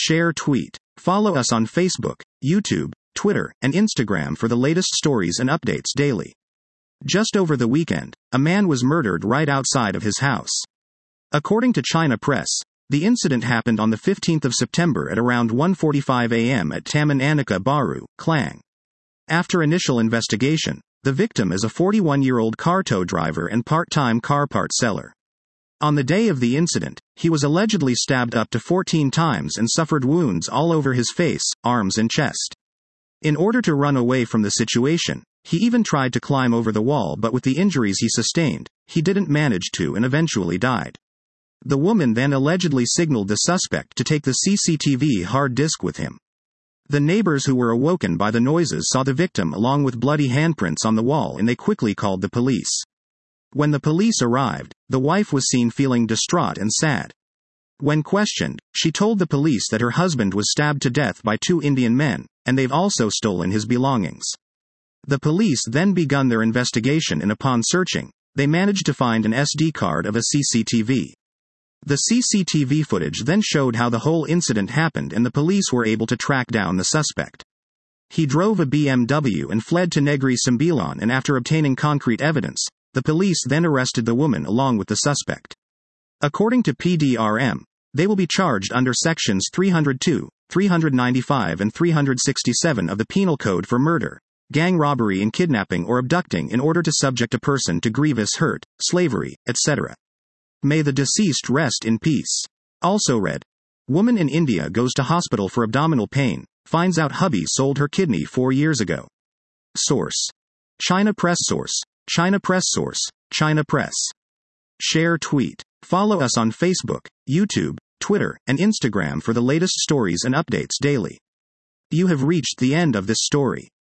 share, tweet. Follow us on Facebook, YouTube, Twitter, and Instagram for the latest stories and updates daily. Just over the weekend, a man was murdered right outside of his house. According to China Press, the incident happened on the 15th of September at around 1:45 a.m. at Taman Anika Baru, Klang. After initial investigation, the victim is a 41-year-old car tow driver and part-time car part seller. On the day of the incident, he was allegedly stabbed up to 14 times and suffered wounds all over his face, arms and chest. In order to run away from the situation, he even tried to climb over the wall, but with the injuries he sustained, he didn't manage to and eventually died. The woman then allegedly signaled the suspect to take the CCTV hard disk with him. The neighbors who were awoken by the noises saw the victim along with bloody handprints on the wall, and they quickly called the police. When the police arrived, the wife was seen feeling distraught and sad. When questioned, she told the police that her husband was stabbed to death by two Indian men, and they've also stolen his belongings. The police then begun their investigation, and upon searching, they managed to find an SD card of a CCTV. The CCTV footage then showed how the whole incident happened, and the police were able to track down the suspect. He drove a BMW and fled to Negri Sembilan, and after obtaining concrete evidence, the police then arrested the woman along with the suspect. According to PDRM, they will be charged under sections 302, 395 and 367 of the Penal Code for murder, gang robbery and kidnapping or abducting in order to subject a person to grievous hurt, slavery, etc. May the deceased rest in peace. Also read, woman in India goes to hospital for abdominal pain, finds out hubby sold her kidney 4 years ago. Source: China Press. Source: China Press. Source: China Press. Share, tweet. Follow us on Facebook, YouTube, Twitter, and Instagram for the latest stories and updates daily. You have reached the end of this story.